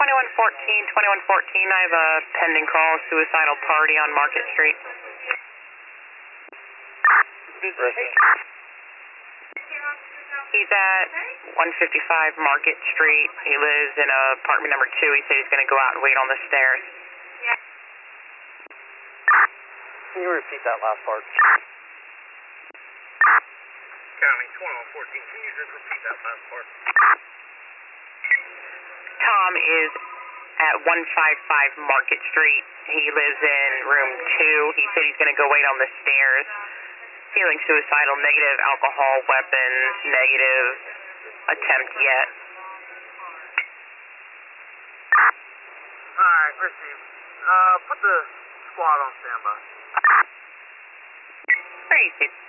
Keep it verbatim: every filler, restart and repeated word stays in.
twenty-one fourteen, twenty-one fourteen, I have a pending call, suicidal party on Market Street. He's at one fifty-five Market Street. He lives in uh, apartment number two. He said he's going to go out and wait on the stairs. Can you repeat that last part? County, twenty-one fourteen, can you just repeat that last part? Tom is at one fifty-five Market Street. He lives in room two. He said he's going to go wait on the stairs. Feeling suicidal, negative alcohol, weapons, negative attempt yet. Alright, received. Uh, put the squad on standby. Very easy.